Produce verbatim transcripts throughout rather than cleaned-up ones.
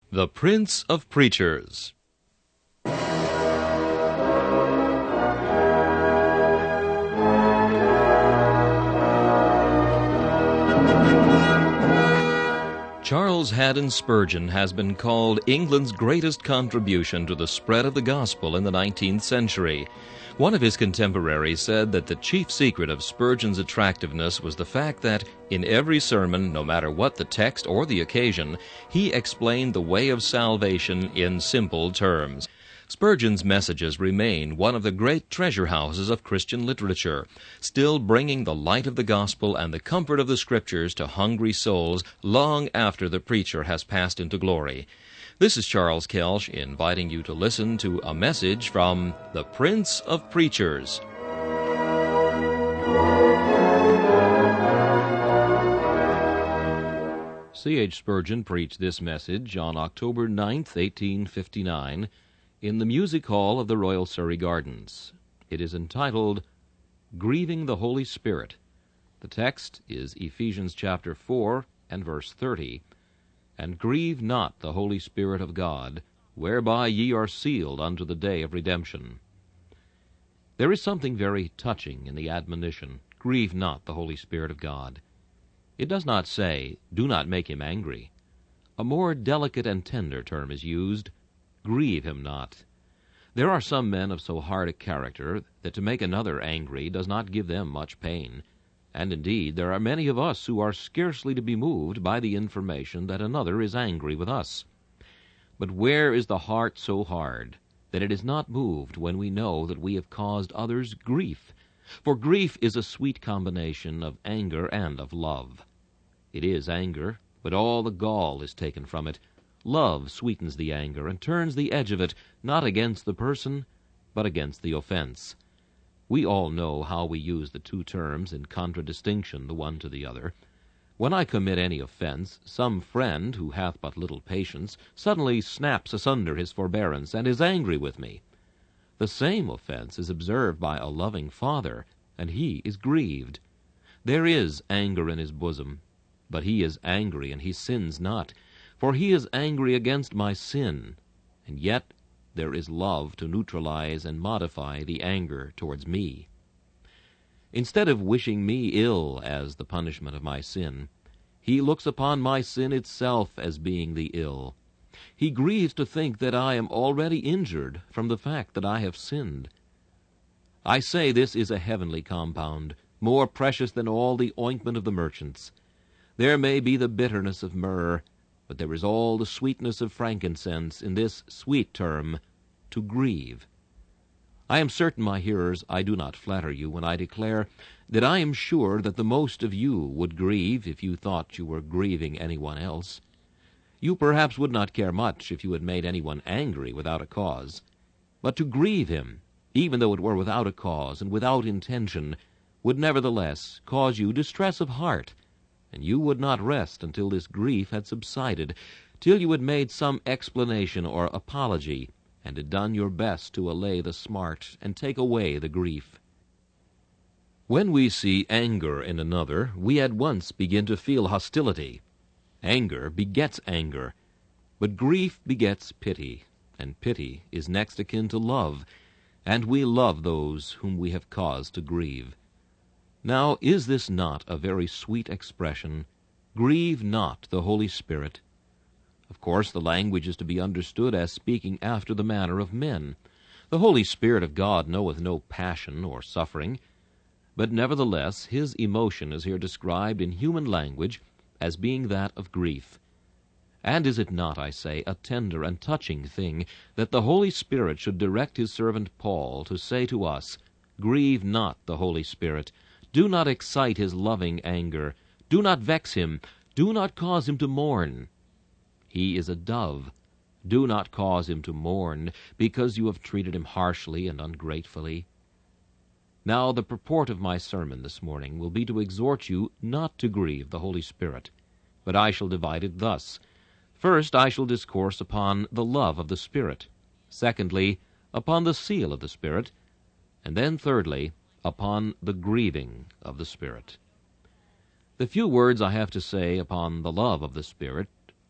The Prince of Preachers. Charles Haddon Spurgeon has been called England's greatest contribution to the spread of the gospel in the nineteenth century. One of his contemporaries said that the chief secret of Spurgeon's attractiveness was the fact that, in every sermon, no matter what the text or the occasion, he explained the way of salvation in simple terms. Spurgeon's messages remain one of the great treasure houses of Christian literature, still bringing the light of the gospel and the comfort of the Scriptures to hungry souls long after the preacher has passed into glory. This is Charles Kelsch inviting you to listen to a message from the Prince of Preachers. C H Spurgeon preached this message on October ninth, eighteen fifty-nine, in the Music Hall of the Royal Surrey Gardens. It is entitled, Grieving the Holy Spirit. The text is Ephesians chapter four and verse thirty. And grieve not the Holy Spirit of God, whereby ye are sealed unto the day of redemption. There is something very touching in the admonition, grieve not the Holy Spirit of God. It does not say, do not make him angry. A more delicate and tender term is used, grieve him not. There are some men of so hard a character that to make another angry does not give them much pain. And indeed, there are many of us who are scarcely to be moved by the information that another is angry with us. But where is the heart so hard that it is not moved when we know that we have caused others grief? For grief is a sweet combination of anger and of love. It is anger, but all the gall is taken from it. Love sweetens the anger and turns the edge of it, not against the person, but against the offense. We all know how we use the two terms in contradistinction the one to the other. When I commit any offense, some friend who hath but little patience suddenly snaps asunder his forbearance and is angry with me. The same offense is observed by a loving father, and he is grieved. There is anger in his bosom, but he is angry and he sins not, for he is angry against my sin, and yet there is love to neutralize and modify the anger towards me. Instead of wishing me ill as the punishment of my sin, he looks upon my sin itself as being the ill. He grieves to think that I am already injured from the fact that I have sinned. I say this is a heavenly compound, more precious than all the ointment of the merchants. There may be the bitterness of myrrh, but there is all the sweetness of frankincense in this sweet term, to grieve. I am certain, my hearers, I do not flatter you when I declare that I am sure that the most of you would grieve if you thought you were grieving anyone else. You perhaps would not care much if you had made anyone angry without a cause. But to grieve him, even though it were without a cause and without intention, would nevertheless cause you distress of heart, and you would not rest until this grief had subsided, till you had made some explanation or apology, and had done your best to allay the smart and take away the grief. When we see anger in another, we at once begin to feel hostility. Anger begets anger, but grief begets pity, and pity is next akin to love, and we love those whom we have caused to grieve. Now, is this not a very sweet expression? Grieve not the Holy Spirit. Of course, the language is to be understood as speaking after the manner of men. The Holy Spirit of God knoweth no passion or suffering, but nevertheless his emotion is here described in human language as being that of grief. And is it not, I say, a tender and touching thing that the Holy Spirit should direct his servant Paul to say to us, grieve not the Holy Spirit, do not excite his loving anger, do not vex him, do not cause him to mourn. He is a dove. Do not cause him to mourn, because you have treated him harshly and ungratefully. Now, the purport of my sermon this morning will be to exhort you not to grieve the Holy Spirit, but I shall divide it thus. First, I shall discourse upon the love of the Spirit. Secondly, upon the seal of the Spirit. And then, thirdly, upon the grieving of the Spirit. The few words I have to say upon the love of the Spirit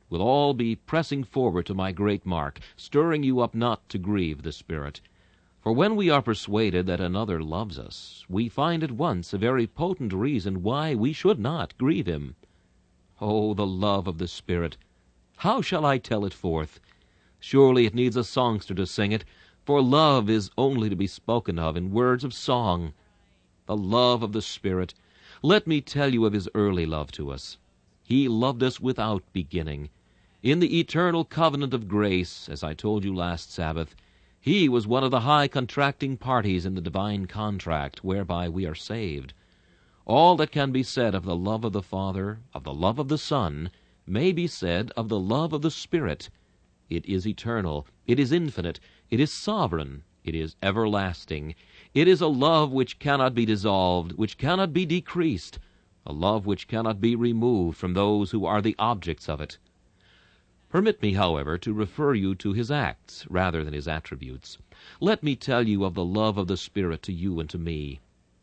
will all be pressing forward to my great mark, stirring you up not to grieve the Spirit. For when we are persuaded that another loves us, we find at once a very potent reason why we should not grieve him. Oh, the love of the Spirit! How shall I tell it forth? Surely it needs a songster to sing it, for love is only to be spoken of in words of song. The love of the Spirit! Let me tell you of his early love to us. He loved us without beginning. In the eternal covenant of grace, as I told you last Sabbath, he was one of the high contracting parties in the divine contract whereby we are saved. All that can be said of the love of the Father, of the love of the Son, may be said of the love of the Spirit. It is eternal, it is infinite, it is sovereign, it is everlasting. It is a love which cannot be dissolved, which cannot be decreased, a love which cannot be removed from those who are the objects of it. Permit me, however, to refer you to his acts rather than his attributes. Let me tell you of the love of the Spirit to you and to me.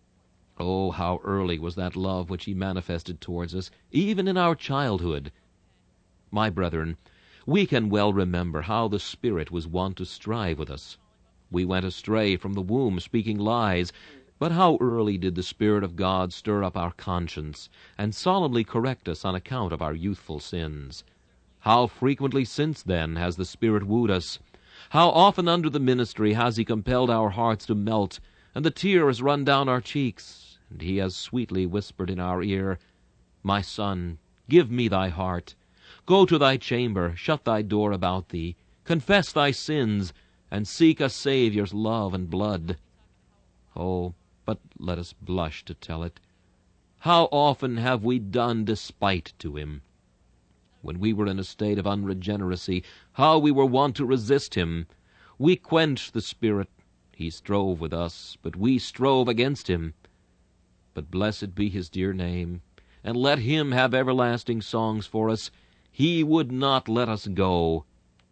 Oh, how early was that love which he manifested towards us, even in our childhood! My brethren, we can well remember how the Spirit was wont to strive with us. We went astray from the womb, speaking lies, but how early did the Spirit of God stir up our conscience, and solemnly correct us on account of our youthful sins! How frequently since then has the Spirit wooed us! How often under the ministry has he compelled our hearts to melt, and the tear has run down our cheeks, and he has sweetly whispered in our ear, "My son, give me thy heart. Go to thy chamber, shut thy door about thee, confess thy sins, and seek a Saviour's love and blood." Oh, but let us blush to tell it. How often have we done despite to him! When we were in a state of unregeneracy, how we were wont to resist him! We quenched the Spirit. He strove with us, but we strove against him. But blessed be his dear name, and let him have everlasting songs for us. He would not let us go.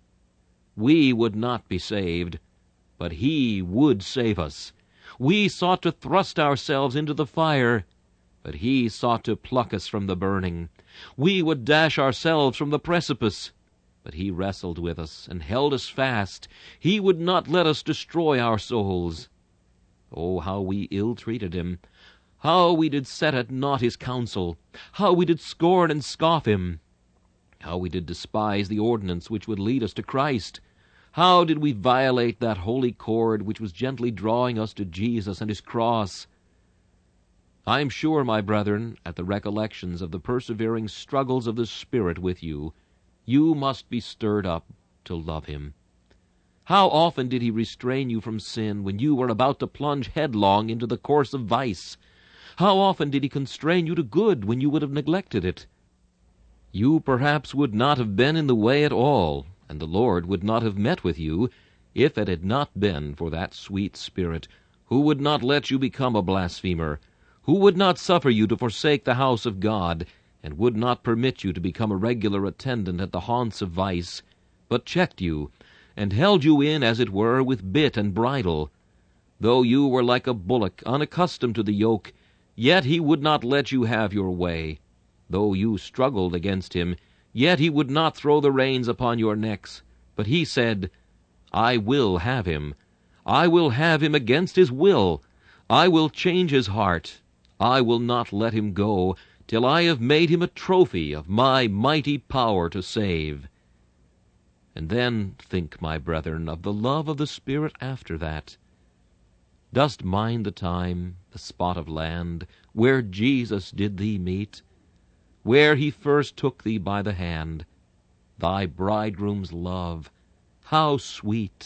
We would not be saved, but he would save us. We sought to thrust ourselves into the fire, but he sought to pluck us from the burning. We would dash ourselves from the precipice, but he wrestled with us and held us fast. He would not let us destroy our souls. Oh, how we ill-treated him! How we did set at naught his counsel! How we did scorn and scoff him! How we did despise the ordinance which would lead us to Christ! How did we violate that holy cord which was gently drawing us to Jesus and his cross! I am sure, my brethren, at the recollections of the persevering struggles of the Spirit with you, you must be stirred up to love him. How often did he restrain you from sin when you were about to plunge headlong into the course of vice? How often did he constrain you to good when you would have neglected it? You perhaps would not have been in the way at all, and the Lord would not have met with you, if it had not been for that sweet Spirit, who would not let you become a blasphemer, who would not suffer you to forsake the house of God, and would not permit you to become a regular attendant at the haunts of vice, but checked you, and held you in, as it were, with bit and bridle. Though you were like a bullock, unaccustomed to the yoke, yet he would not let you have your way. Though you struggled against him, yet he would not throw the reins upon your necks, but he said, "I will have him. I will have him against his will. I will change his heart. I will not let him go till I have made him a trophy of my mighty power to save." And then think, my brethren, of the love of the Spirit after that. Dost mind the time, the spot of land, where Jesus did thee meet? Where he first took thee by the hand, thy bridegroom's love, how sweet!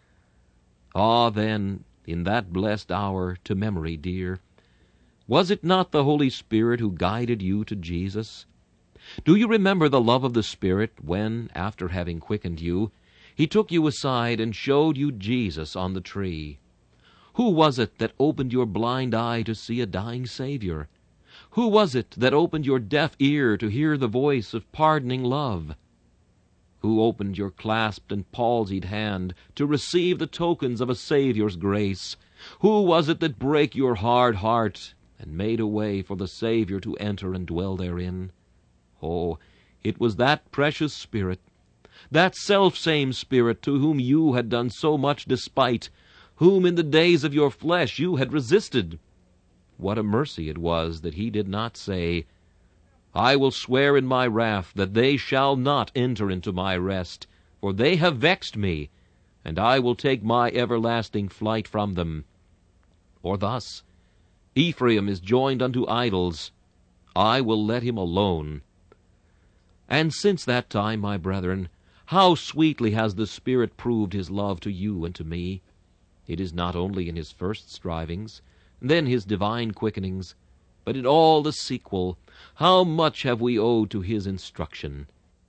Ah, then, in that blessed hour, to memory dear, was it not the Holy Spirit who guided you to Jesus? Do you remember the love of the Spirit when, after having quickened you, he took you aside and showed you Jesus on the tree? Who was it that opened your blind eye to see a dying Savior? Who was it that opened your deaf ear to hear the voice of pardoning love? Who opened your clasped and palsied hand to receive the tokens of a Savior's grace? Who was it that brake your hard heart and made a way for the Savior to enter and dwell therein? Oh, It was that precious Spirit, that self-same Spirit to whom you had done so much despite, whom in the days of your flesh you had resisted. What a mercy it was that he did not say, I will swear in my wrath that they shall not enter into my rest, for they have vexed me, and I will take my everlasting flight from them. Or thus, Ephraim is joined unto idols, I will let him alone. And since that time, my brethren, how sweetly has the Spirit proved his love to you and to me! It is not only in his first strivings, then his divine quickenings, but in all the sequel. How much have we owed to his instruction!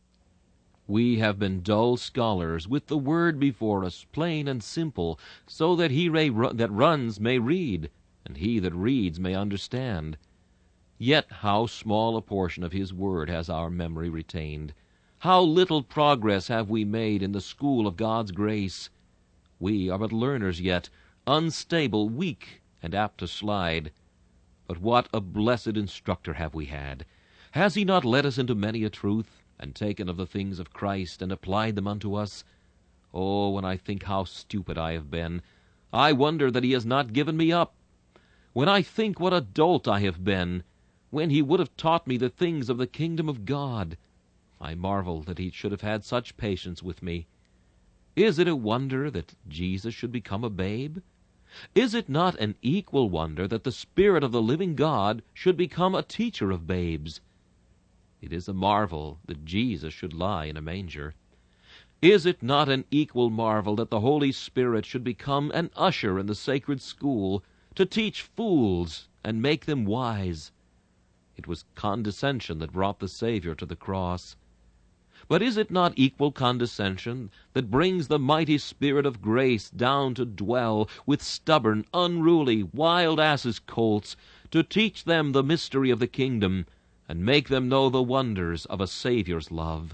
We have been dull scholars, with the Word before us, plain and simple, so that he that runs may read, and he that reads may understand. Yet how small a portion of his Word has our memory retained! How little progress have we made in the school of God's grace! We are but learners yet, unstable, weak, and apt to slide. But what a blessed instructor have we had! Has he not led us into many a truth, and taken of the things of Christ, and applied them unto us? Oh, when I think how stupid I have been, I wonder that he has not given me up. When I think what a dolt I have been, when he would have taught me the things of the kingdom of God, I marvel that he should have had such patience with me. Is it a wonder that Jesus should become a babe? Is it not an equal wonder that the Spirit of the living God should become a teacher of babes? It is a marvel that Jesus should lie in a manger. Is it not an equal marvel that the Holy Spirit should become an usher in the sacred school, to teach fools and make them wise? It was condescension that brought the Savior to the cross. But is it not equal condescension that brings the mighty Spirit of grace down to dwell with stubborn, unruly, wild asses' colts, to teach them the mystery of the kingdom, and make them know the wonders of a Savior's love?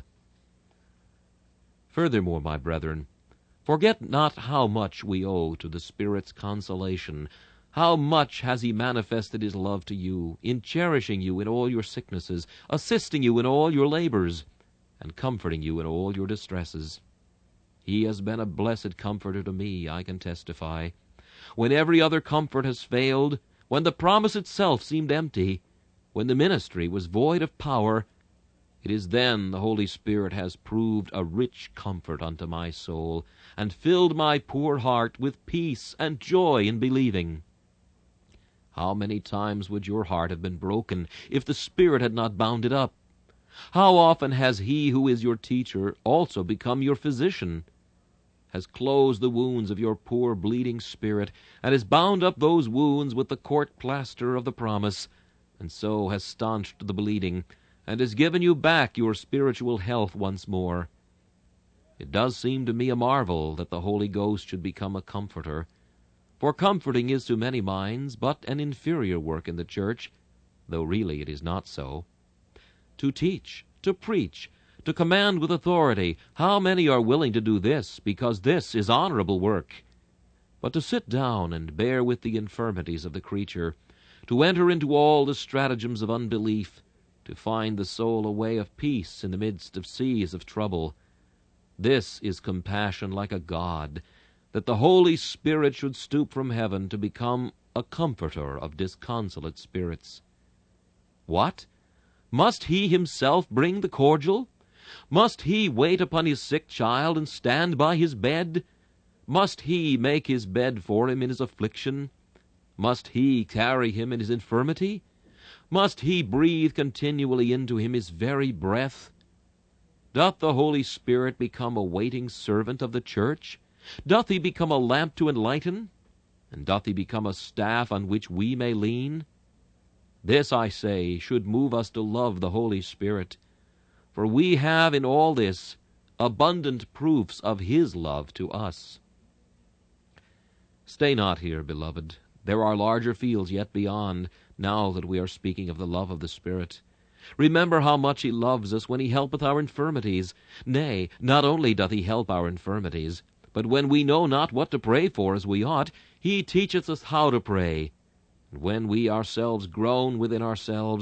Furthermore, my brethren, forget not how much we owe to the Spirit's consolation. How much has he manifested his love to you, in cherishing you in all your sicknesses, assisting you in all your labors, and comforting you in all your distresses. He has been a blessed comforter to me, I can testify. When every other comfort has failed, when the promise itself seemed empty, when the ministry was void of power, it is then the Holy Spirit has proved a rich comfort unto my soul, and filled my poor heart with peace and joy in believing. How many times would your heart have been broken if the Spirit had not bound it up? How often has he who is your teacher also become your physician, has closed the wounds of your poor bleeding spirit, and has bound up those wounds with the court plaster of the promise, and so has staunched the bleeding, and has given you back your spiritual health once more. It does seem to me a marvel that the Holy Ghost should become a comforter, for comforting is to many minds but an inferior work in the church, though really it is not so. To teach, to preach, to command with authority, how many are willing to do this, because this is honorable work? But to sit down and bear with the infirmities of the creature, to enter into all the stratagems of unbelief, to find the soul a way of peace in the midst of seas of trouble, this is compassion like a God, that the Holy Spirit should stoop from heaven to become a comforter of disconsolate spirits. What? Must he himself bring the cordial? Must he wait upon his sick child and stand by his bed? Must he make his bed for him in his affliction? Must he carry him in his infirmity? Must he breathe continually into him his very breath? Doth the Holy Spirit become a waiting servant of the church? Doth he become a lamp to enlighten? And doth he become a staff on which we may lean? This, I say, should move us to love the Holy Spirit, for we have in all this abundant proofs of his love to us. Stay not here, beloved. There are larger fields yet beyond, now that we are speaking of the love of the Spirit. Remember how much he loves us when he helpeth our infirmities. Nay, not only doth he help our infirmities, but when we know not what to pray for as we ought, he teacheth us how to pray. And when we ourselves groan within ourselves,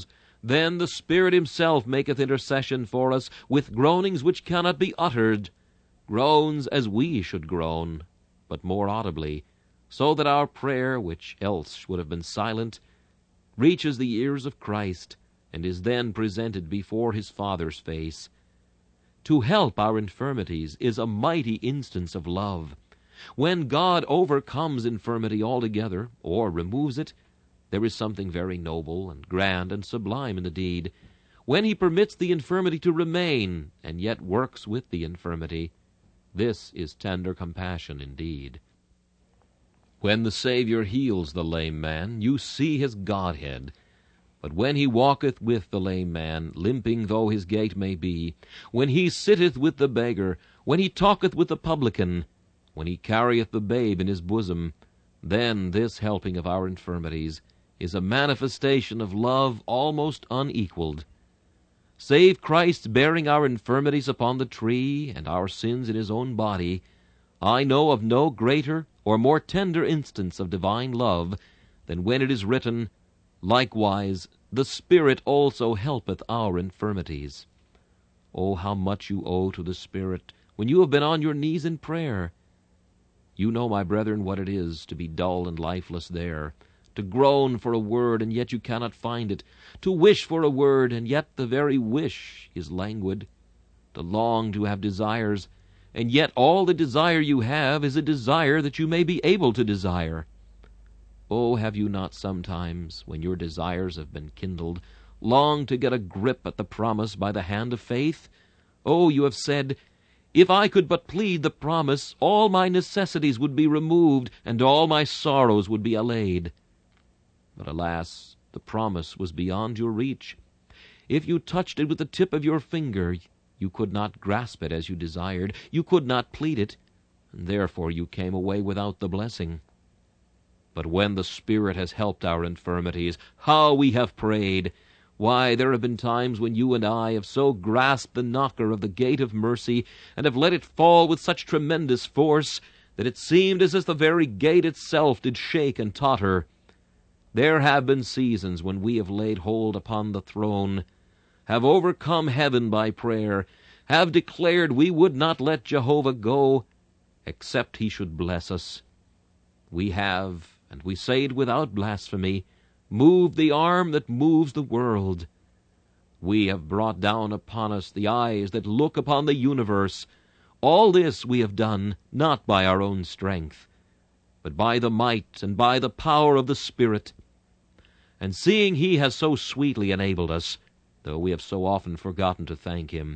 Then the Spirit himself maketh intercession for us with groanings which cannot be uttered, groans as we should groan, but more audibly, so that our prayer, which else would have been silent, reaches the ears of Christ, and is then presented before his Father's face. To help our infirmities is a mighty instance of love. When God overcomes infirmity altogether, or removes it, there is something very noble and grand and sublime in the deed. When he permits the infirmity to remain, and yet works with the infirmity, this is tender compassion indeed. When the Savior heals the lame man, you see his Godhead. But when he walketh with the lame man, limping though his gait may be, when he sitteth with the beggar, when he talketh with the publican, when he carrieth the babe in his bosom, then this helping of our infirmities is a manifestation of love almost unequaled. Save Christ bearing our infirmities upon the tree, and our sins in his own body, I know of no greater or more tender instance of divine love than when it is written, Likewise the Spirit also helpeth our infirmities. Oh, how much you owe to the Spirit when you have been on your knees in prayer! You know, my brethren, what it is to be dull and lifeless there, to groan for a word, and yet you cannot find it, to wish for a word, and yet the very wish is languid, to long to have desires, and yet all the desire you have is a desire that you may be able to desire. Oh, have you not sometimes, when your desires have been kindled, longed to get a grip at the promise by the hand of faith? Oh, you have said, If I could but plead the promise, all my necessities would be removed, and all my sorrows would be allayed. But alas, the promise was beyond your reach. If you touched it with the tip of your finger, you could not grasp it as you desired, you could not plead it, and therefore you came away without the blessing. But when the Spirit has helped our infirmities, how we have prayed! Why, there have been times when you and I have so grasped the knocker of the gate of mercy, and have let it fall with such tremendous force, that it seemed as if the very gate itself did shake and totter. There have been seasons when we have laid hold upon the throne, have overcome heaven by prayer, have declared we would not let Jehovah go, except he should bless us. We have, and we say it without blasphemy, moved the arm that moves the world. We have brought down upon us the eyes that look upon the universe. All this we have done, not by our own strength, but by the might and by the power of the Spirit. And seeing he has so sweetly enabled us, though we have so often forgotten to thank him,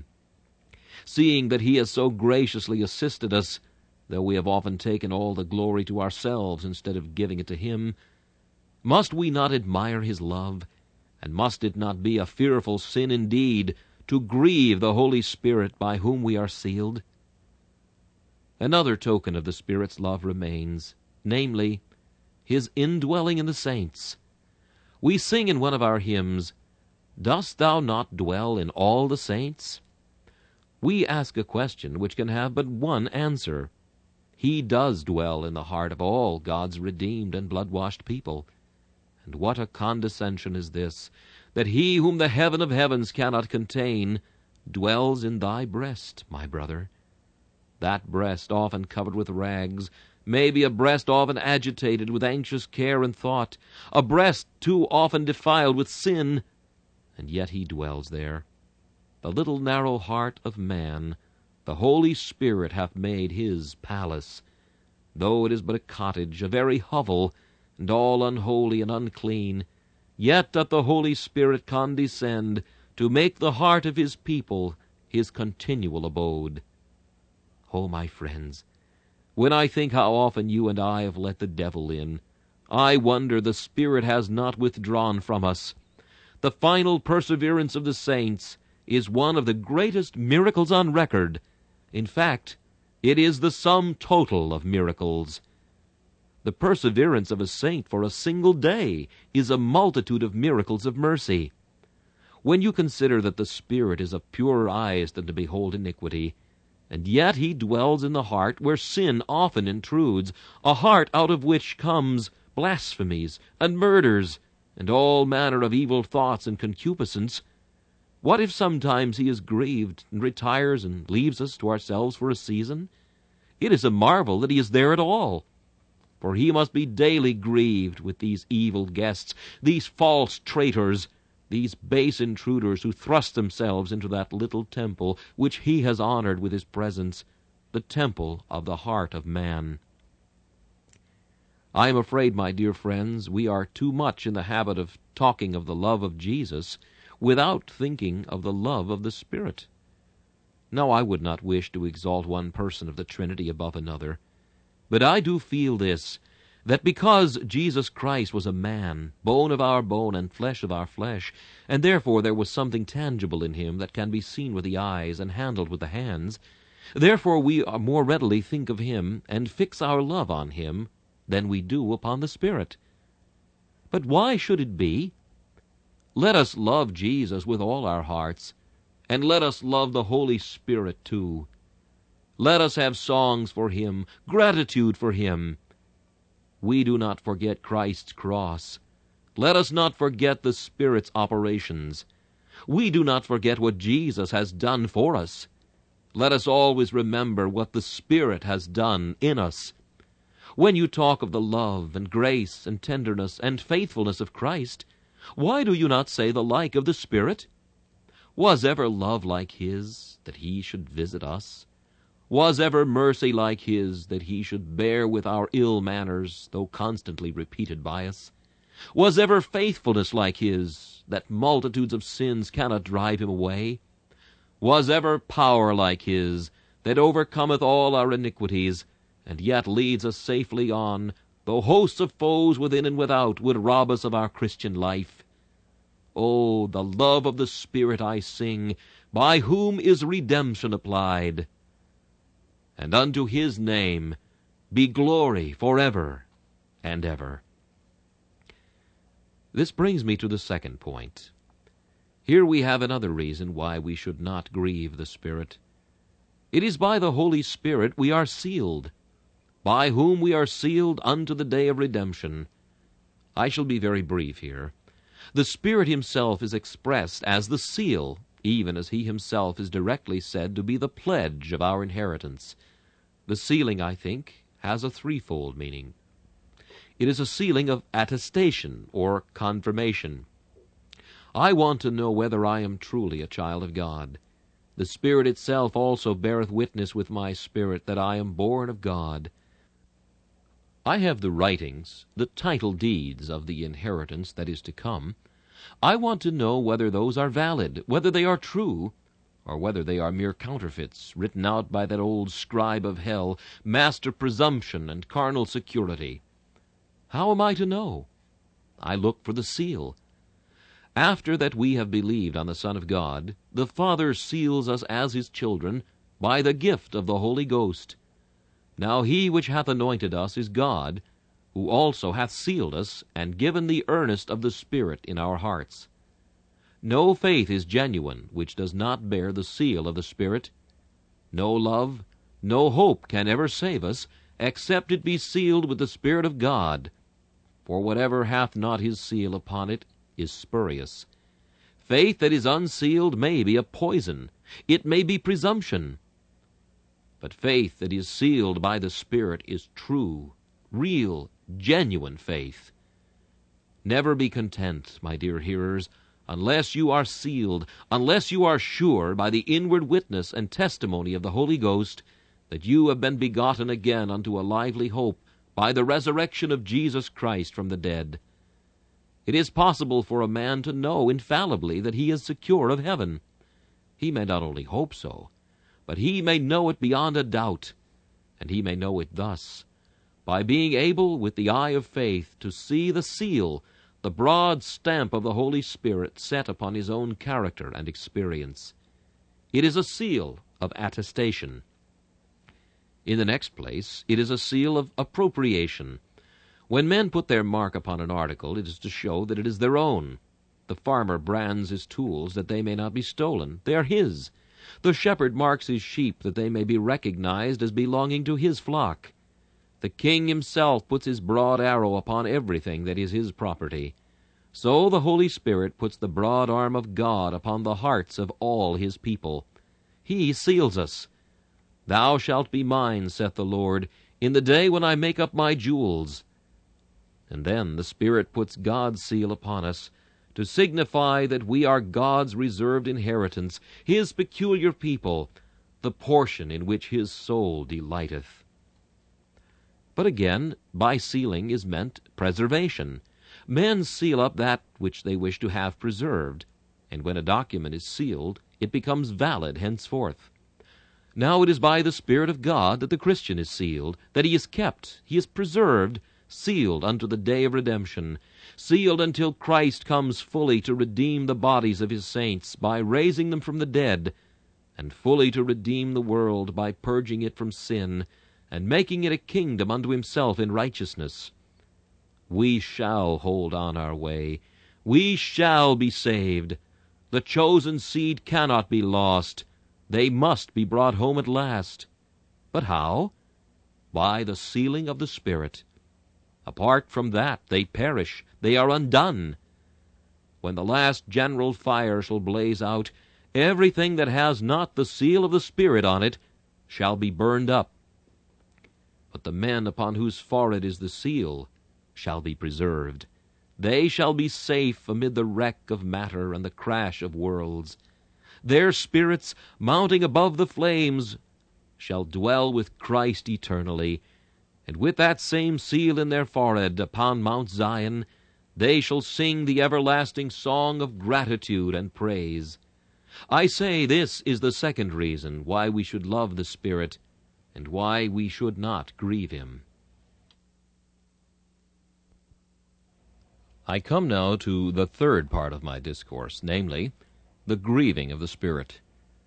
seeing that he has so graciously assisted us, though we have often taken all the glory to ourselves instead of giving it to him, must we not admire his love, and must it not be a fearful sin indeed to grieve the Holy Spirit by whom we are sealed? Another token of the Spirit's love remains, namely, his indwelling in the saints. We sing in one of our hymns, Dost thou not dwell in all the saints? We ask a question which can have but one answer. He does dwell in the heart of all God's redeemed and blood-washed people. And what a condescension is this, that he whom the heaven of heavens cannot contain dwells in thy breast, my brother. That breast, often covered with rags, may be a breast often agitated with anxious care and thought, a breast too often defiled with sin, and yet he dwells there. The little narrow heart of man, the Holy Spirit hath made his palace. Though it is but a cottage, a very hovel, and all unholy and unclean, yet doth the Holy Spirit condescend to make the heart of his people his continual abode. Oh, my friends, when I think how often you and I have let the devil in, I wonder the Spirit has not withdrawn from us. The final perseverance of the saints is one of the greatest miracles on record. In fact, it is the sum total of miracles. The perseverance of a saint for a single day is a multitude of miracles of mercy. When you consider that the Spirit is of purer eyes than to behold iniquity, and yet he dwells in the heart where sin often intrudes, a heart out of which comes blasphemies and murders, and all manner of evil thoughts and concupiscence? What if sometimes he is grieved, and retires and leaves us to ourselves for a season? It is a marvel that he is there at all. For he must be daily grieved with these evil guests, these false traitors, these base intruders who thrust themselves into that little temple which he has honored with his presence, the temple of the heart of man. I am afraid, my dear friends, we are too much in the habit of talking of the love of Jesus without thinking of the love of the Spirit. Now, I would not wish to exalt one person of the Trinity above another, but I do feel this, that because Jesus Christ was a man, bone of our bone and flesh of our flesh, and therefore there was something tangible in him that can be seen with the eyes and handled with the hands, therefore we more readily think of him and fix our love on him than we do upon the Spirit. But why should it be? Let us love Jesus with all our hearts, and let us love the Holy Spirit too. Let us have songs for him, gratitude for him. We do not forget Christ's cross. Let us not forget the Spirit's operations. We do not forget what Jesus has done for us. Let us always remember what the Spirit has done in us. When you talk of the love and grace and tenderness and faithfulness of Christ, why do you not say the like of the Spirit? Was ever love like his, that he should visit us? Was ever mercy like his, that he should bear with our ill manners, though constantly repeated by us? Was ever faithfulness like his, that multitudes of sins cannot drive him away? Was ever power like his, that overcometh all our iniquities, and yet leads us safely on, though hosts of foes within and without would rob us of our Christian life? Oh, the love of the Spirit I sing, by whom is redemption applied. And unto his name be glory forever and ever. This brings me to the second point. Here we have another reason why we should not grieve the Spirit. It is by the Holy Spirit we are sealed, by whom we are sealed unto the day of redemption. I shall be very brief here. The Spirit himself is expressed as the seal, even as he himself is directly said to be the pledge of our inheritance. The sealing, I think, has a threefold meaning. It is a sealing of attestation or confirmation. I want to know whether I am truly a child of God. The Spirit itself also beareth witness with my spirit that I am born of God. I have the writings, the title deeds of the inheritance that is to come. I want to know whether those are valid, whether they are true, or whether they are mere counterfeits, written out by that old scribe of hell, master presumption and carnal security. How am I to know? I look for the seal. After that we have believed on the Son of God, the Father seals us as his children by the gift of the Holy Ghost. Now he which hath anointed us is God, who also hath sealed us, and given the earnest of the Spirit in our hearts. No faith is genuine which does not bear the seal of the Spirit. No love, no hope can ever save us, except it be sealed with the Spirit of God. For whatever hath not his seal upon it is spurious. Faith that is unsealed may be a poison. It may be presumption. But faith that is sealed by the Spirit is true, real, genuine faith. Never be content, my dear hearers, unless you are sealed, unless you are sure by the inward witness and testimony of the Holy Ghost that you have been begotten again unto a lively hope by the resurrection of Jesus Christ from the dead. It is possible for a man to know infallibly that he is secure of heaven. He may not only hope so, but he may know it beyond a doubt, and he may know it thus, by being able with the eye of faith to see the seal, the broad stamp of the Holy Spirit set upon his own character and experience. It is a seal of attestation. In the next place, it is a seal of appropriation. When men put their mark upon an article, it is to show that it is their own. The farmer brands his tools that they may not be stolen. They are his. The shepherd marks his sheep that they may be recognized as belonging to his flock. The king himself puts his broad arrow upon everything that is his property. So the Holy Spirit puts the broad arm of God upon the hearts of all his people. He seals us. Thou shalt be mine, saith the Lord, in the day when I make up my jewels. And then the Spirit puts God's seal upon us, to signify that we are God's reserved inheritance, his peculiar people, the portion in which his soul delighteth. But again, by sealing is meant preservation. Men seal up that which they wish to have preserved, and when a document is sealed, it becomes valid henceforth. Now it is by the Spirit of God that the Christian is sealed, that he is kept, he is preserved, sealed unto the day of redemption, sealed until Christ comes fully to redeem the bodies of his saints by raising them from the dead, and fully to redeem the world by purging it from sin, and making it a kingdom unto himself in righteousness. We shall hold on our way. We shall be saved. The chosen seed cannot be lost. They must be brought home at last. But how? By the sealing of the Spirit. Apart from that, they perish. They are undone. When the last general fire shall blaze out, everything that has not the seal of the Spirit on it shall be burned up. But the men upon whose forehead is the seal shall be preserved. They shall be safe amid the wreck of matter and the crash of worlds. Their spirits, mounting above the flames, shall dwell with Christ eternally, and with that same seal in their forehead upon Mount Zion, they shall sing the everlasting song of gratitude and praise. I say this is the second reason why we should love the Spirit, and why we should not grieve him. I come now to the third part of my discourse, namely, the grieving of the Spirit.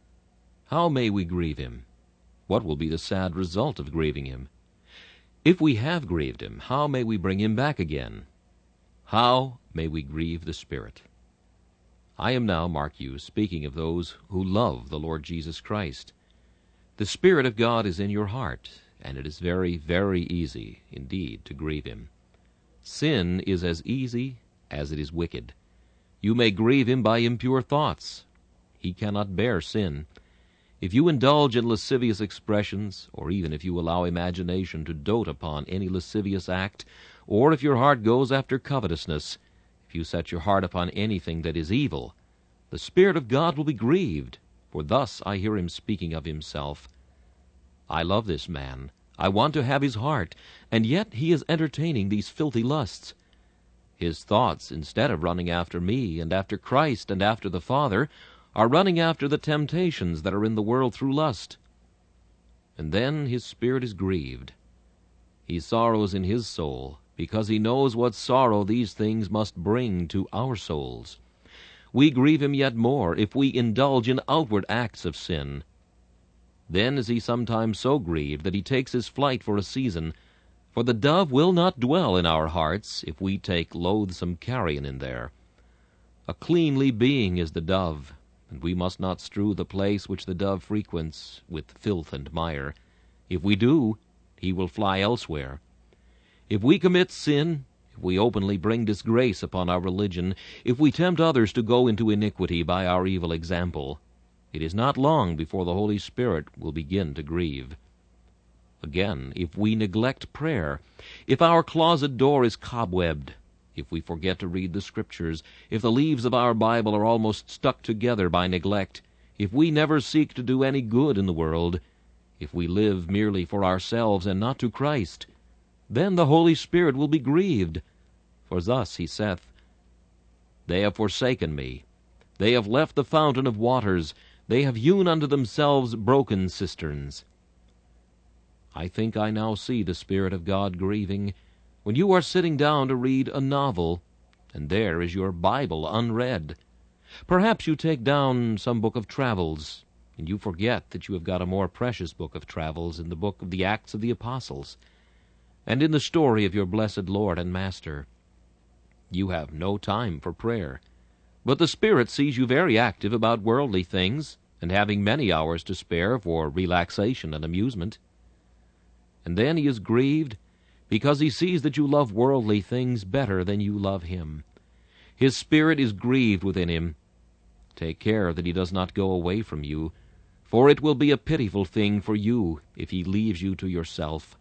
How may we grieve him? What will be the sad result of grieving him? If we have grieved him, how may we bring him back again? How may we grieve the Spirit? I am now, mark you, speaking of those who love the Lord Jesus Christ. The Spirit of God is in your heart, and it is very, very easy, indeed, to grieve him. Sin is as easy as it is wicked. You may grieve him by impure thoughts. He cannot bear sin. If you indulge in lascivious expressions, or even if you allow imagination to dote upon any lascivious act, or if your heart goes after covetousness, if you set your heart upon anything that is evil, the Spirit of God will be grieved, for thus I hear him speaking of himself. I love this man. I want to have his heart, and yet he is entertaining these filthy lusts. His thoughts, instead of running after me, and after Christ, and after the Father, are running after the temptations that are in the world through lust. And then his spirit is grieved. He sorrows in his soul, because he knows what sorrow these things must bring to our souls. We grieve him yet more if we indulge in outward acts of sin. Then is he sometimes so grieved that he takes his flight for a season, for the dove will not dwell in our hearts if we take loathsome carrion in there. A cleanly being is the dove, and we must not strew the place which the dove frequents with filth and mire. If we do, he will fly elsewhere. If we commit sin, if we openly bring disgrace upon our religion, if we tempt others to go into iniquity by our evil example, it is not long before the Holy Spirit will begin to grieve. Again, if we neglect prayer, if our closet door is cobwebbed, if we forget to read the Scriptures, if the leaves of our Bible are almost stuck together by neglect, if we never seek to do any good in the world, if we live merely for ourselves and not to Christ, then the Holy Spirit will be grieved. For thus he saith, They have forsaken me. They have left the fountain of waters. They have hewn unto themselves broken cisterns. I think I now see the Spirit of God grieving when you are sitting down to read a novel, and there is your Bible unread. Perhaps you take down some book of travels, and you forget that you have got a more precious book of travels in the book of the Acts of the Apostles, and in the story of your blessed Lord and Master. You have no time for prayer, but the Spirit sees you very active about worldly things, and having many hours to spare for relaxation and amusement. And then he is grieved because he sees that you love worldly things better than you love him. His spirit is grieved within him. Take care that he does not go away from you, for it will be a pitiful thing for you if he leaves you to yourself.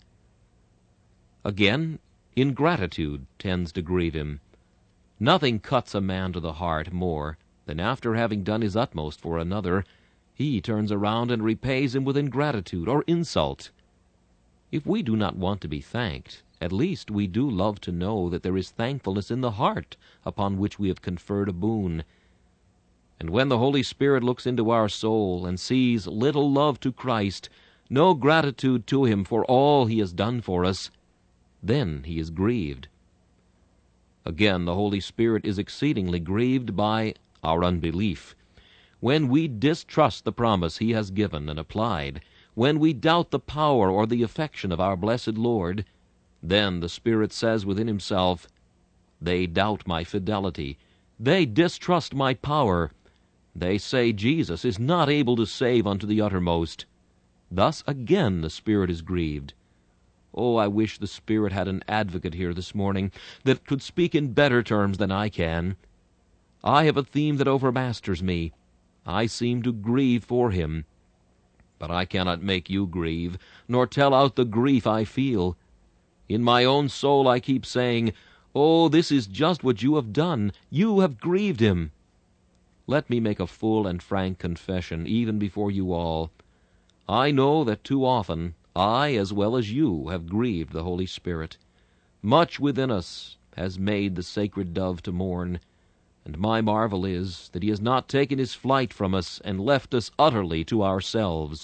Again, ingratitude tends to grieve him. Nothing cuts a man to the heart more than after having done his utmost for another, he turns around and repays him with ingratitude or insult. If we do not want to be thanked, at least we do love to know that there is thankfulness in the heart upon which we have conferred a boon. And when the Holy Spirit looks into our soul and sees little love to Christ, no gratitude to him for all he has done for us, then he is grieved. Again, the Holy Spirit is exceedingly grieved by our unbelief. When we distrust the promise he has given and applied, when we doubt the power or the affection of our blessed Lord, then the Spirit says within himself, "They doubt my fidelity. They distrust my power. They say Jesus is not able to save unto the uttermost." Thus again the Spirit is grieved. Oh, I wish the Spirit had an advocate here this morning that could speak in better terms than I can. I have a theme that overmasters me. I seem to grieve for him. But I cannot make you grieve, nor tell out the grief I feel. In my own soul I keep saying, "Oh, this is just what you have done. You have grieved him." Let me make a full and frank confession, even before you all. I know that too often I, as well as you, have grieved the Holy Spirit. Much within us has made the sacred dove to mourn, and my marvel is that he has not taken his flight from us and left us utterly to ourselves.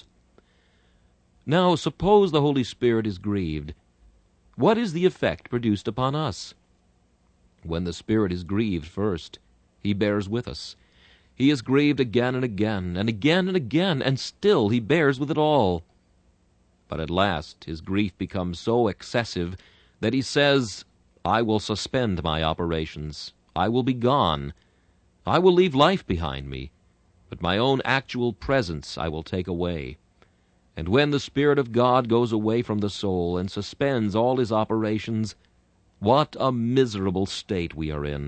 Now, suppose the Holy Spirit is grieved. What is the effect produced upon us? When the Spirit is grieved first, he bears with us. He is grieved again and again, and again and again, and still he bears with it all. But at last his grief becomes so excessive that he says, "I will suspend my operations. I will be gone. I will leave life behind me, but my own actual presence I will take away." And when the Spirit of God goes away from the soul and suspends all his operations, what a miserable state we are in.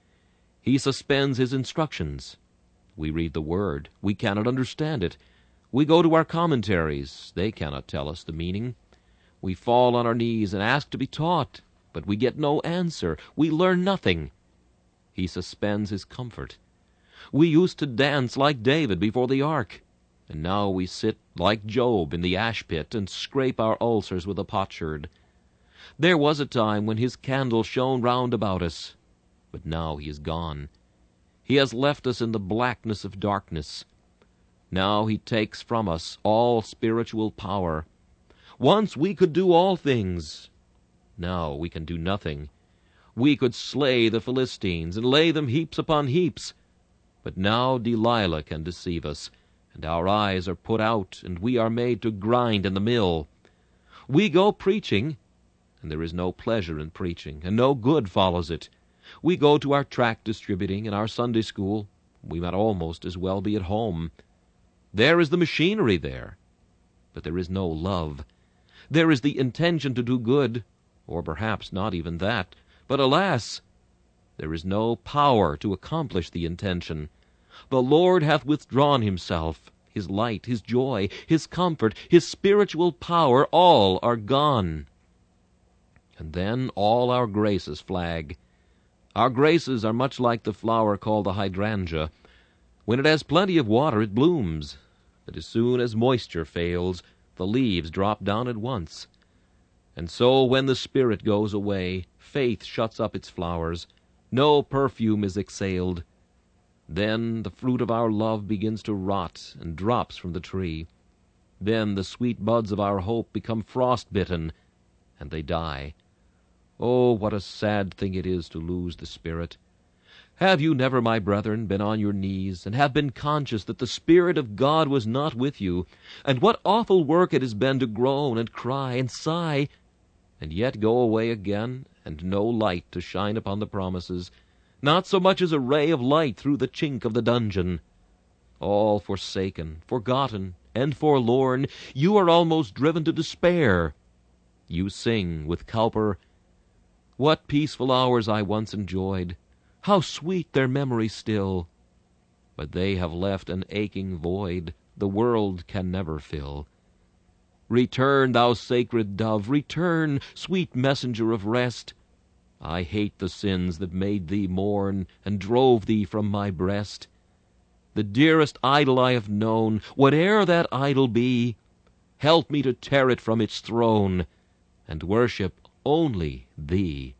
He suspends his instructions. We read the Word. We cannot understand it. We go to our commentaries. They cannot tell us the meaning. We fall on our knees and ask to be taught, but we get no answer. We learn nothing. He suspends his comfort. We used to dance like David before the ark, and now we sit like Job in the ash pit and scrape our ulcers with a potsherd. There was a time when his candle shone round about us, but now he is gone. He has left us in the blackness of darkness. Now he takes from us all spiritual power. Once we could do all things. Now we can do nothing. We could slay the Philistines and lay them heaps upon heaps. But now Delilah can deceive us, and our eyes are put out, and we are made to grind in the mill. We go preaching, and there is no pleasure in preaching, and no good follows it. We go to our tract distributing and our Sunday school. We might almost as well be at home. There is the machinery there, but there is no love. There is the intention to do good, or perhaps not even that. But alas, there is no power to accomplish the intention. The Lord hath withdrawn himself. His light, his joy, his comfort, his spiritual power, all are gone. And then all our graces flag. Our graces are much like the flower called the hydrangea. When it has plenty of water, it blooms. But as soon as moisture fails, the leaves drop down at once. And so when the Spirit goes away, faith shuts up its flowers. No perfume is exhaled. Then the fruit of our love begins to rot and drops from the tree. Then the sweet buds of our hope become frost-bitten, and they die. Oh, what a sad thing it is to lose the Spirit. Have you never, my brethren, been on your knees, and have been conscious that the Spirit of God was not with you? And what awful work it has been to groan and cry and sigh, and yet go away again, and no light to shine upon the promises, not so much as a ray of light through the chink of the dungeon. All forsaken, forgotten, and forlorn, you are almost driven to despair. You sing with Cowper, "What peaceful hours I once enjoyed! How sweet their memory still! But they have left an aching void the world can never fill. Return, thou sacred dove, return, sweet messenger of rest. I hate the sins that made thee mourn and drove thee from my breast. The dearest idol I have known, whate'er that idol be, help me to tear it from its throne and worship only thee.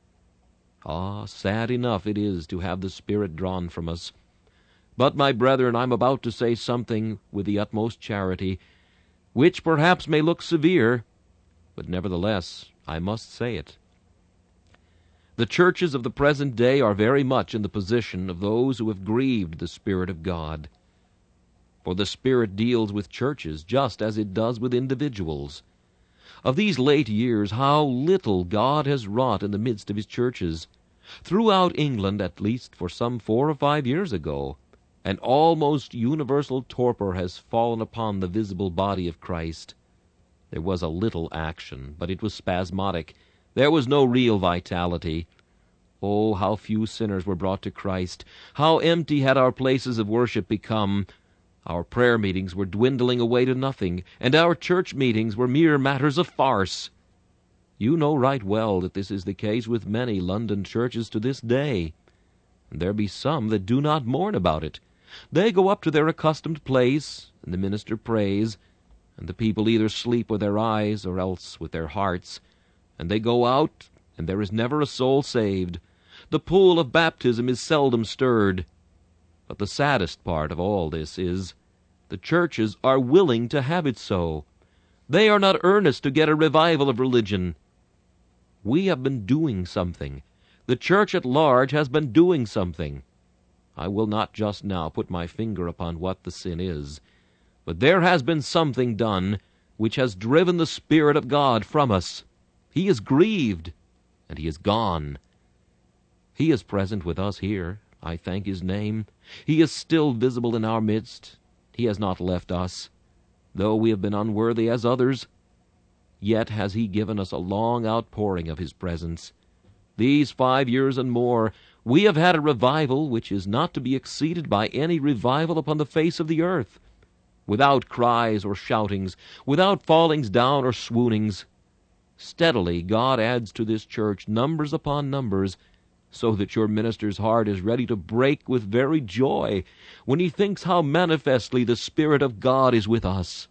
Ah, sad enough it is to have the Spirit drawn from us. But, my brethren, I'm about to say something with the utmost charity, which perhaps may look severe, but nevertheless I must say it. The churches of the present day are very much in the position of those who have grieved the Spirit of God. For the Spirit deals with churches just as it does with individuals. Of these late years, how little God has wrought in the midst of his churches. Throughout England, at least for some four or five years ago, an almost universal torpor has fallen upon the visible body of Christ. There was a little action, but it was spasmodic. There was no real vitality. Oh, how few sinners were brought to Christ! How empty had our places of worship become! Our prayer meetings were dwindling away to nothing, and our church meetings were mere matters of farce. You know right well that this is the case with many London churches to this day. And there be some that do not mourn about it. They go up to their accustomed place, and the minister prays, and the people either sleep with their eyes or else with their hearts, and they go out, and there is never a soul saved. The pool of baptism is seldom stirred. But the saddest part of all this is, the churches are willing to have it so. They are not earnest to get a revival of religion. We have been doing something. The church at large has been doing something. I will not just now put my finger upon what the sin is, but there has been something done which has driven the Spirit of God from us. He is grieved, and he is gone. He is present with us here. I thank his name. He is still visible in our midst. He has not left us, though we have been unworthy as others. Yet has he given us a long outpouring of his presence. These five years and more, we have had a revival which is not to be exceeded by any revival upon the face of the earth, without cries or shoutings, without fallings down or swoonings. Steadily God adds to this church numbers upon numbers, so that your minister's heart is ready to break with very joy when he thinks how manifestly the Spirit of God is with us.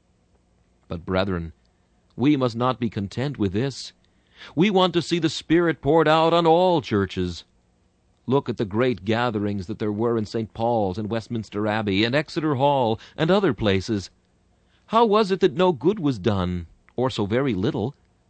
But, brethren, we must not be content with this. We want to see the Spirit poured out on all churches. Look at the great gatherings that there were in Saint Paul's and Westminster Abbey and Exeter Hall and other places. How was it that no good was done, or so very little?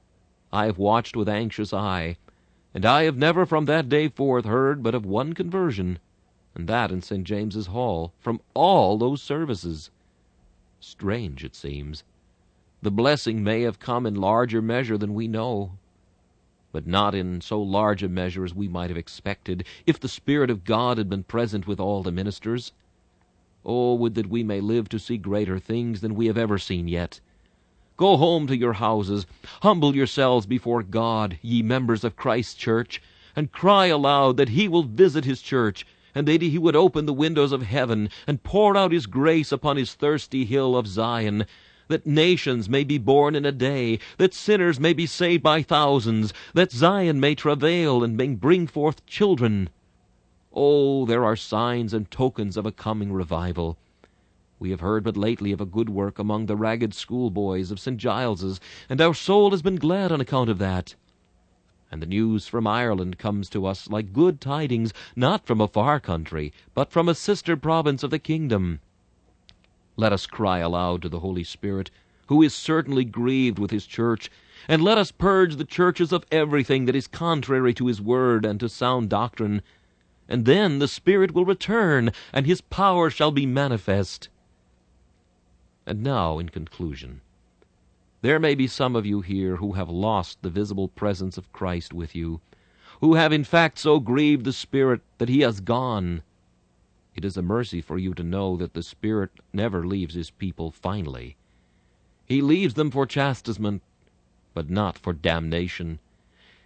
I have watched with anxious eye, and I have never from that day forth heard but of one conversion, and that in Saint James's Hall, from all those services. Strange, it seems. The blessing may have come in larger measure than we know, but not in so large a measure as we might have expected, if the Spirit of God had been present with all the ministers. Oh, would that we may live to see greater things than we have ever seen yet. Go home to your houses, humble yourselves before God, ye members of Christ's church, and cry aloud that he will visit his church, and that he would open the windows of heaven, and pour out his grace upon his thirsty hill of Zion, that nations may be born in a day, that sinners may be saved by thousands, that Zion may travail and may bring forth children. Oh, there are signs and tokens of a coming revival. We have heard but lately of a good work among the ragged schoolboys of Saint Giles's, and our soul has been glad on account of that. And the news from Ireland comes to us like good tidings, not from a far country, but from a sister province of the kingdom. Let us cry aloud to the Holy Spirit, who is certainly grieved with his church, and let us purge the churches of everything that is contrary to his word and to sound doctrine. And then the Spirit will return, and his power shall be manifest. And now, in conclusion, there may be some of you here who have lost the visible presence of Christ with you, who have in fact so grieved the Spirit that he has gone. It is a mercy for you to know that the Spirit never leaves his people finally. He leaves them for chastisement, but not for damnation.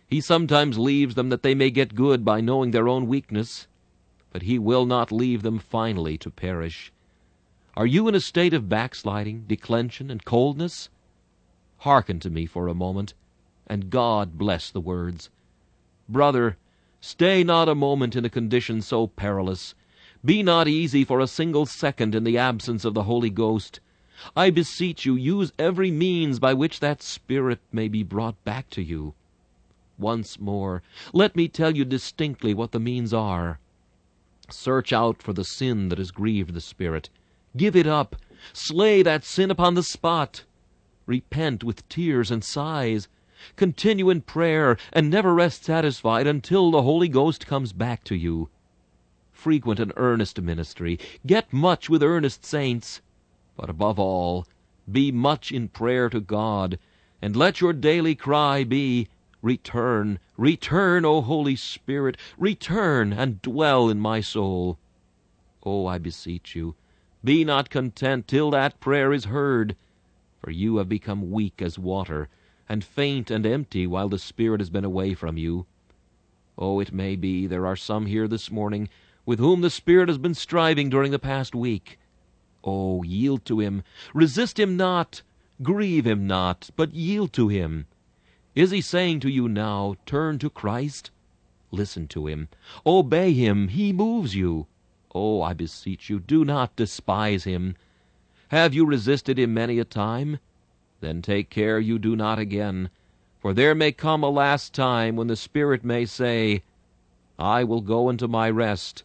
He sometimes leaves them that they may get good by knowing their own weakness, but he will not leave them finally to perish. Are you in a state of backsliding, declension, and coldness? Hearken to me for a moment, and God bless the words. Brother, stay not a moment in a condition so perilous. Be not easy for a single second in the absence of the Holy Ghost. I beseech you, use every means by which that Spirit may be brought back to you. Once more, let me tell you distinctly what the means are. Search out for the sin that has grieved the Spirit. Give it up. Slay that sin upon the spot. Repent with tears and sighs. Continue in prayer, and never rest satisfied until the Holy Ghost comes back to you. Frequent an earnest ministry. Get much with earnest saints. But above all, be much in prayer to God, and let your daily cry be, Return, return, O Holy Spirit, return and dwell in my soul. Oh, I beseech you, be not content till that prayer is heard, for you have become weak as water, and faint and empty while the Spirit has been away from you. Oh, it may be there are some here this morning with whom the Spirit has been striving during the past week. Oh, yield to him. Resist him not. Grieve him not, but yield to him. Is he saying to you now, turn to Christ? Listen to him. Obey him. He moves you. Oh, I beseech you, do not despise him. Have you resisted him many a time? Then take care you do not again, for there may come a last time when the Spirit may say, I will go into my rest.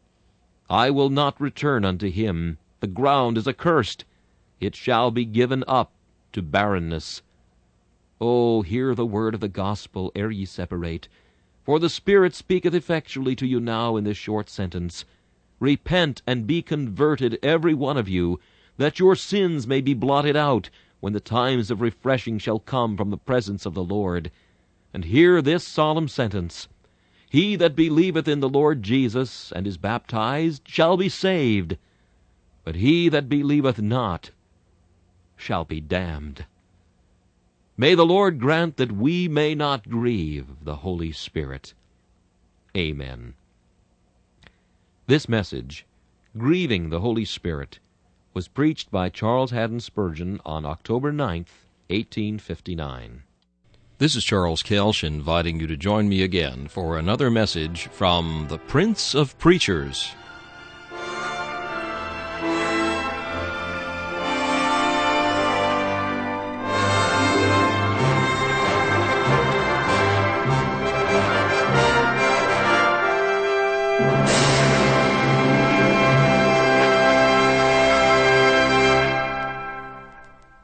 I will not return unto him. The ground is accursed. It shall be given up to barrenness. Oh, hear the word of the gospel ere ye separate. For the Spirit speaketh effectually to you now in this short sentence. Repent and be converted, every one of you, that your sins may be blotted out, when the times of refreshing shall come from the presence of the Lord. And hear this solemn sentence. He that believeth in the Lord Jesus, and is baptized, shall be saved. But he that believeth not shall be damned. May the Lord grant that we may not grieve the Holy Spirit. Amen. This message, Grieving the Holy Spirit, was preached by Charles Haddon Spurgeon on October ninth, eighteen fifty-nine. This is Charles Kelsch inviting you to join me again for another message from the Prince of Preachers.